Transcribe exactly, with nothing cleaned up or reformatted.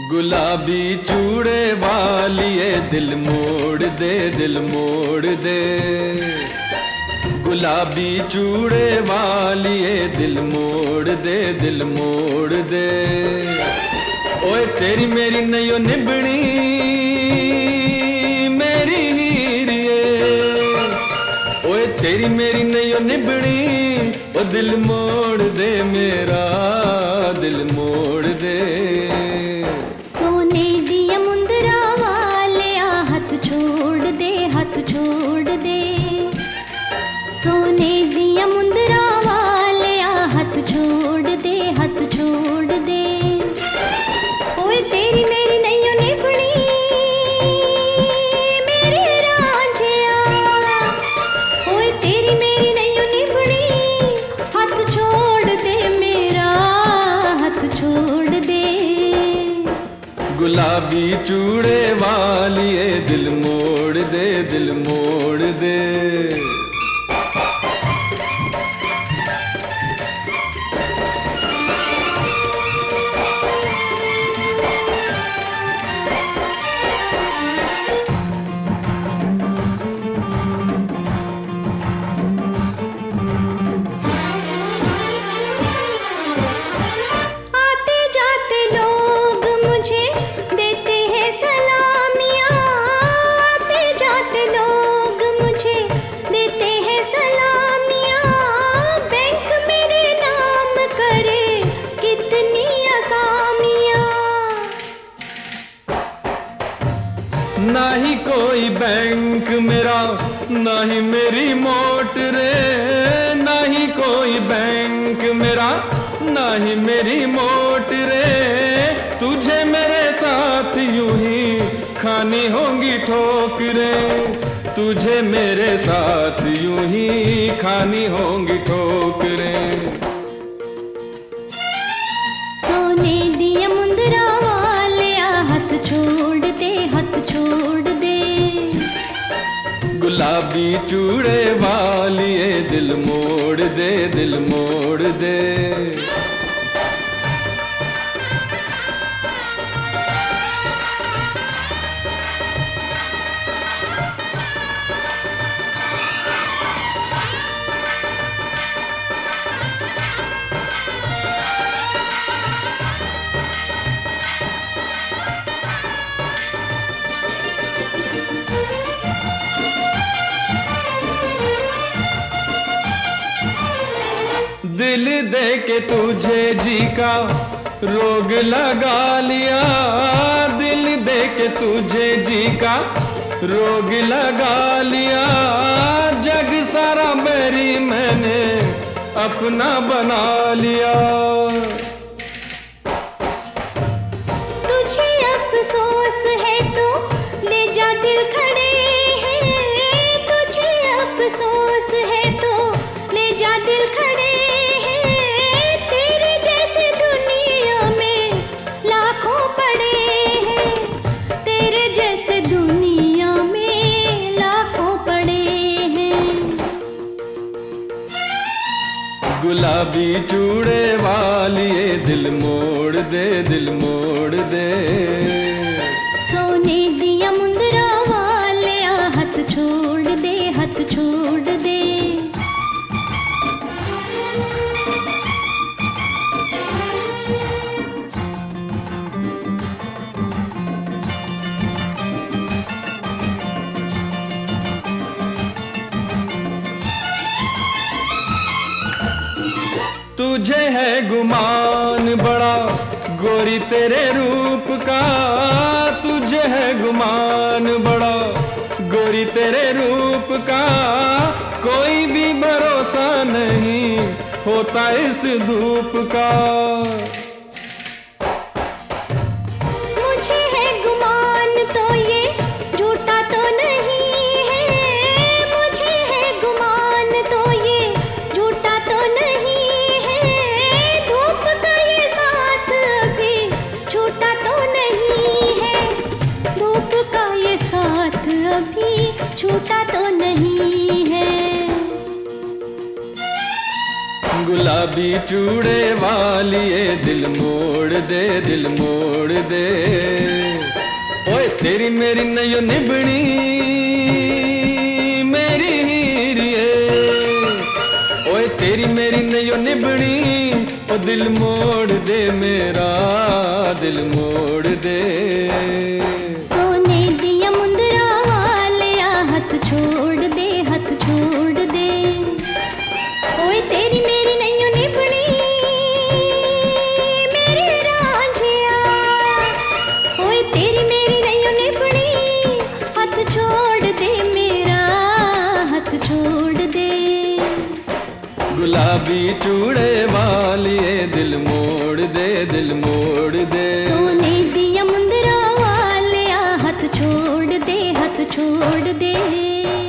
गुलाबी चूड़े वालिए दिल मोड़ दे, दिल मोड़ दे। गुलाबी चूड़े वालिए दिल मोड़ दे, दिल मोड़ दे। ओए तेरी मेरी नैयो निभनी मेरी हीरिए, ओए तेरी मेरी नैयो निभनी, ओ दिल मोड़ दे मेरा, दिल मोड़ दे। सोने दिया मुंदरा वाले आ हाथ छोड़ दे, हाथ छोड़ दे। सोने दिया मुंदरा वाले आ हाथ छोड़ दे, हाथ छोड़ दे। ओए तेरी मेरी नैयो निभनी मेरे रांझिया, ओए तेरी मेरी नैयो निभनी, हाथ छोड़ दे मेरा, हाथ छोड़ दे। गुलाबी चूड़े वालिए दिल मोड़ दे, दिल मोड़ दे। ना ही कोई बैंक मेरा, ना ही मेरी मोटर रे, ना ही कोई बैंक मेरा, ना ही मेरी मोटर रे। तुझे मेरे साथ यूं ही खानी होंगी ठोकरें, तुझे मेरे साथ यूं ही खानी होंगी ठोकरें। सोने दिया मुंदरा वाले आ हाथ छोड़ दे, हाथ छोड़ दे। गुलाबी चूड़े वालिए दिल मोड़ दे, दिल मोड़ दे। दिल दे के तुझे जी का रोग लगा लिया, दिल दे के तुझे जी का रोग लगा लिया। जग सारा मेरी मैंने अपना बना लिया। तुझे अफसोस है तो ले जा दिल खड़े हैं, तुझे अफसोस है तो ले जा दिल खड़े। गुलाबी चूड़े वालिए दिल मोड़ दे, दिल मोड़ दे। सोने दिया मुंदरा वाले आ हाथ छोड़ दे, हाथ छोड़ दे। तुझे है गुमान बड़ा गोरी तेरे रूप का, तुझे है गुमान बड़ा गोरी तेरे रूप का। कोई भी भरोसा नहीं होता इस धूप का। मुझे है गुमान तो ये झूठा तो नहीं है, मुझे है गुमान तो ये झूठा तो नहीं है। धूप का ये साथ अभी छूटा तो नहीं है, धूप का ये साथ अभी छूटा तो नहीं है। गुलाबी चूड़े वालिए दिल मोड़ दे, दिल मोड़ दे। ओए तेरी मेरी नयो निभनी मेरी हीरिए, ओए तेरी मेरी नयो निभनी, ओ दिल मोड़ दे मेरा, दिल मोड़ दे। सोने दिया मुंदरा वालिया हाथ छोड़ दे, हाथ छोड़ दे। ओए तेरी मेरी नैयो निभनी मेरी रांझिया, ओए तेरी मेरी नैयो निभनी, हाथ छोड़ दे मेरा, हाथ छोड़ दे। गुलाबी चूड़े वालिए दिल मोड़ दे, दिल मोड़ दे। सोने दिया मुंदरा वालिया हाथ छोड़ दे, हाथ छोड़ दे।